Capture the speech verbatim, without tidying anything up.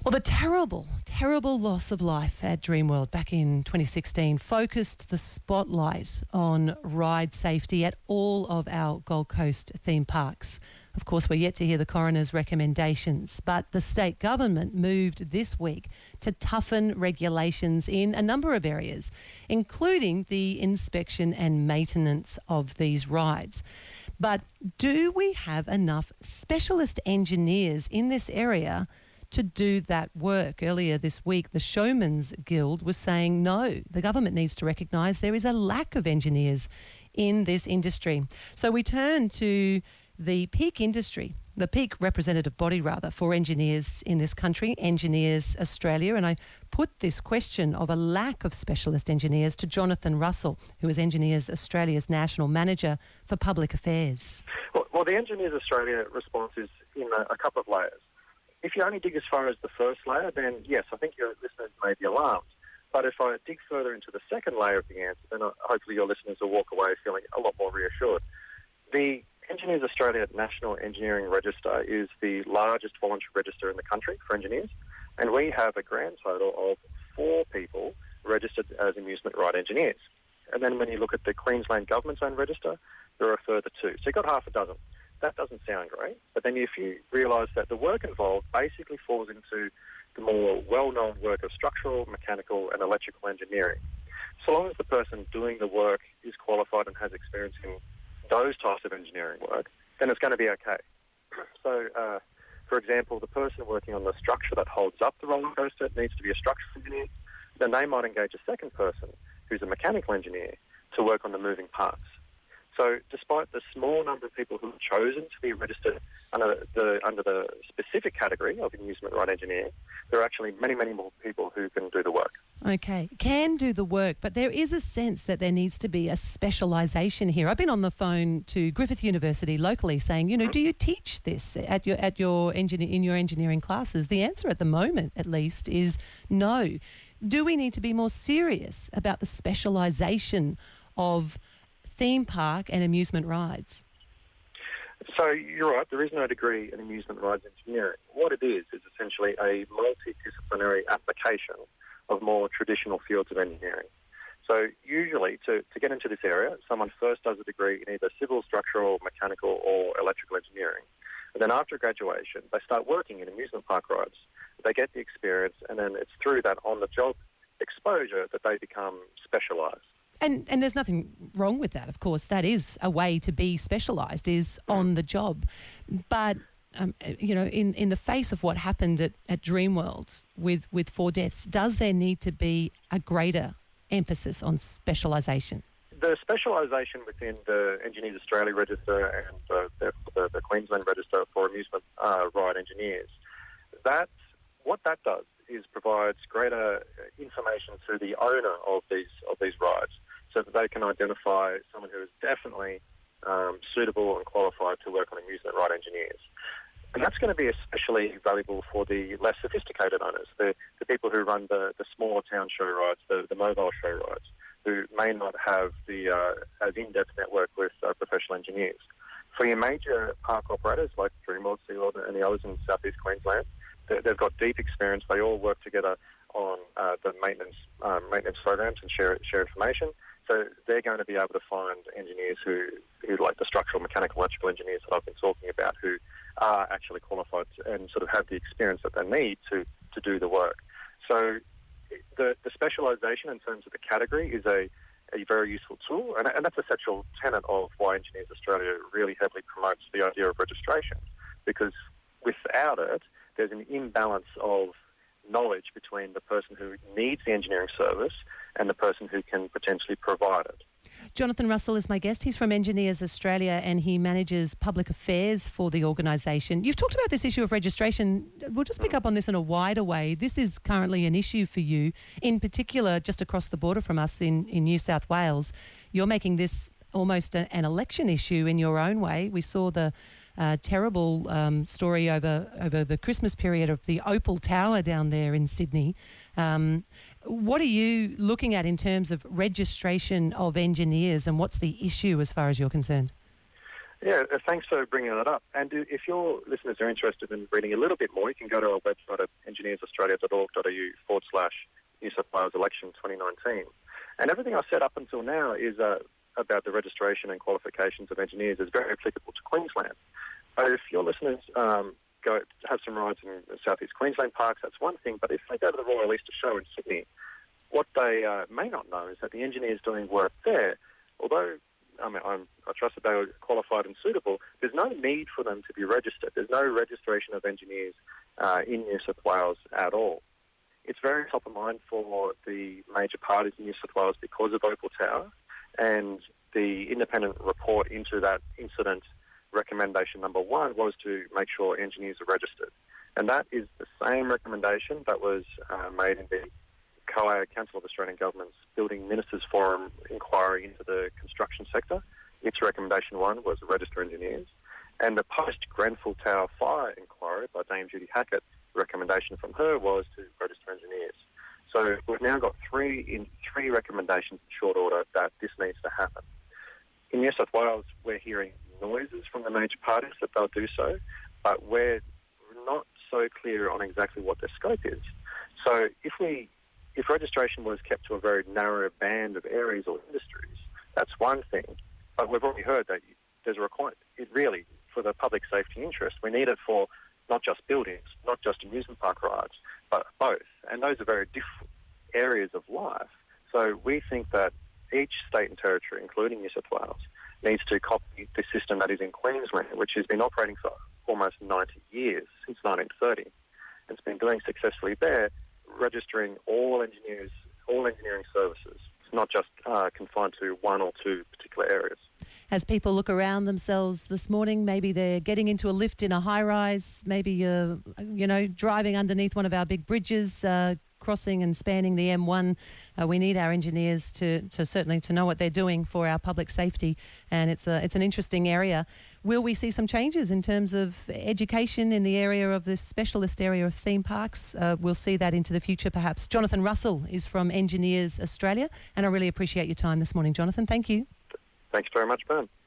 Well, the terrible, terrible loss of life at Dreamworld back in twenty sixteen focused the spotlight on ride safety at all of our Gold Coast theme parks. Of course, we're yet to hear the coroner's recommendations, but the state government moved this week to toughen regulations in a number of areas, including the inspection and maintenance of these rides. But do we have enough specialist engineers in this area to do that work? Earlier this week, the Showman's Guild was saying no, the government needs to recognise there is a lack of engineers in this industry. So we turn to the peak industry, the peak representative body rather for engineers in this country, Engineers Australia, and I put this question of a lack of specialist engineers to Jonathan Russell, who is Engineers Australia's National Manager for Public Affairs. Well, well the Engineers Australia response is in a, a couple of layers. If you only dig as far as the first layer, then yes, I think your listeners may be alarmed. But if I dig further into the second layer of the answer, then hopefully your listeners will walk away feeling a lot more reassured. The Engineers Australia National Engineering Register is the largest voluntary register in the country for engineers, and we have a grand total of four people registered as amusement ride engineers. And then when you look at the Queensland Government's own register, there are a further two. So you've got half a dozen. That doesn't sound great, but then if you realise that the work involved basically falls into the more well-known work of structural, mechanical and electrical engineering. So long as the person doing the work is qualified and has experience in those types of engineering work, then it's going to be okay. So, uh, for example, the person working on the structure that holds up the roller coaster needs to be a structural engineer. Then they might engage a second person who's a mechanical engineer to work on the moving parts. So despite the small number of people who have chosen to be registered under the under the specific category of amusement ride engineer, there are actually many, many more people who can do the work. Okay, can do the work, but there is a sense that there needs to be a specialisation here. I've been on the phone to Griffith University locally saying, you know, mm-hmm. do you teach this at your at your engineer in your engineering classes? The answer at the moment, at least, is no. Do we need to be more serious about the specialisation of theme park and amusement rides? So you're right, there is no degree in amusement rides engineering. What it is is essentially a multidisciplinary application of more traditional fields of engineering. So usually to, to get into this area, someone first does a degree in either civil, structural, mechanical or electrical engineering. And then after graduation, they start working in amusement park rides. They get the experience, and then it's through that on-the-job exposure that they become specialised. And and there's nothing wrong with that, of course. That is a way to be specialised, is on the job. But, um, you know, in, in the face of what happened at, at Dreamworld with, with four deaths, does there need to be a greater emphasis on specialisation? The specialisation within the Engineers Australia Register and uh, the, the, the Queensland Register for Amusement uh, Ride Engineers, that what that does is provides greater information to the owner of these of these rides, so that they can identify someone who is definitely um, suitable and qualified to work on amusement ride engineers. And that's going to be especially valuable for the less sophisticated owners, the, the people who run the, the smaller town show rides, the, the mobile show rides, who may not have the uh, as in-depth network with uh, professional engineers. For your major park operators like Dreamworld, SeaWorld and the others in South East Queensland, they've got deep experience. They all work together on uh, the maintenance um, maintenance programs and share share information. So they're going to be able to find engineers who, who like the structural, mechanical, electrical engineers that I've been talking about, who are actually qualified and sort of have the experience that they need to, to do the work. So the, the specialisation in terms of the category is a, a very useful tool, and, and that's a central tenet of why Engineers Australia really heavily promotes the idea of registration, because without it, there's an imbalance of knowledge between the person who needs the engineering service and the person who can potentially provide it. Jonathan Russell is my guest. He's from Engineers Australia and he manages public affairs for the organisation. You've talked about this issue of registration. We'll just pick up on this in a wider way. This is currently an issue for you, in particular just across the border from us in, in New South Wales. You're making this almost a, an election issue in your own way. We saw the uh, terrible um, story over, over the Christmas period of the Opal Tower down there in Sydney. Um, what are you looking at in terms of registration of engineers, and what's the issue as far as you're concerned? Yeah, uh, thanks for bringing that up. And uh, if your listeners are interested in reading a little bit more, you can go to our website at engineersaustralia.org.au forward slash New South Wales election twenty nineteen. And everything I've said up until now is uh, about the registration and qualifications of engineers is very applicable to Queensland. But if your listeners um, go have some rides in southeast Queensland parks, that's one thing. But if they go to the Royal Easter Show in Sydney, what they uh, may not know is that the engineers doing work there, although I mean, I'm, I trust that they were qualified and suitable, there's no need for them to be registered. There's no registration of engineers uh, in New South Wales at all. It's very top of mind for the major parties in New South Wales because of Opal Tower, and the independent report into that incident, recommendation number one, was to make sure engineers are registered. And that is the same recommendation that was uh, made in the C O A, Council of Australian Government's Building Ministers Forum inquiry into the construction sector. Its recommendation one was to register engineers. And the post-Grenfell Tower fire inquiry by Dame Judy Hackett, the recommendation from her was to register engineers. So we've now got three in three recommendations in short order that this needs to happen. In New South Wales, we're hearing noises from the major parties that they'll do so, but we're not so clear on exactly what their scope is. So if we If registration was kept to a very narrow band of areas or industries, that's one thing. But we've already heard that there's a requirement. It really, for the public safety interest, we need it for not just buildings, not just amusement park rides, but both. And those are very different areas of life. So we think that each state and territory, including New South Wales, needs to copy the system that is in Queensland, which has been operating for almost ninety years, since nineteen thirty. It's been doing successfully there, registering all engineers, all engineering services. It's not just uh, confined to one or two particular areas. As people look around themselves this morning, maybe they're getting into a lift in a high-rise, maybe you're, you know, driving underneath one of our big bridges, uh, crossing and spanning the M one. Uh, we need our engineers to, to certainly to know what they're doing for our public safety, and it's a, it's an interesting area. Will we see some changes in terms of education in the area of this specialist area of theme parks? Uh, we'll see that into the future perhaps. Jonathan Russell is from Engineers Australia, and I really appreciate your time this morning, Jonathan. Thank you. Thanks very much, Ben.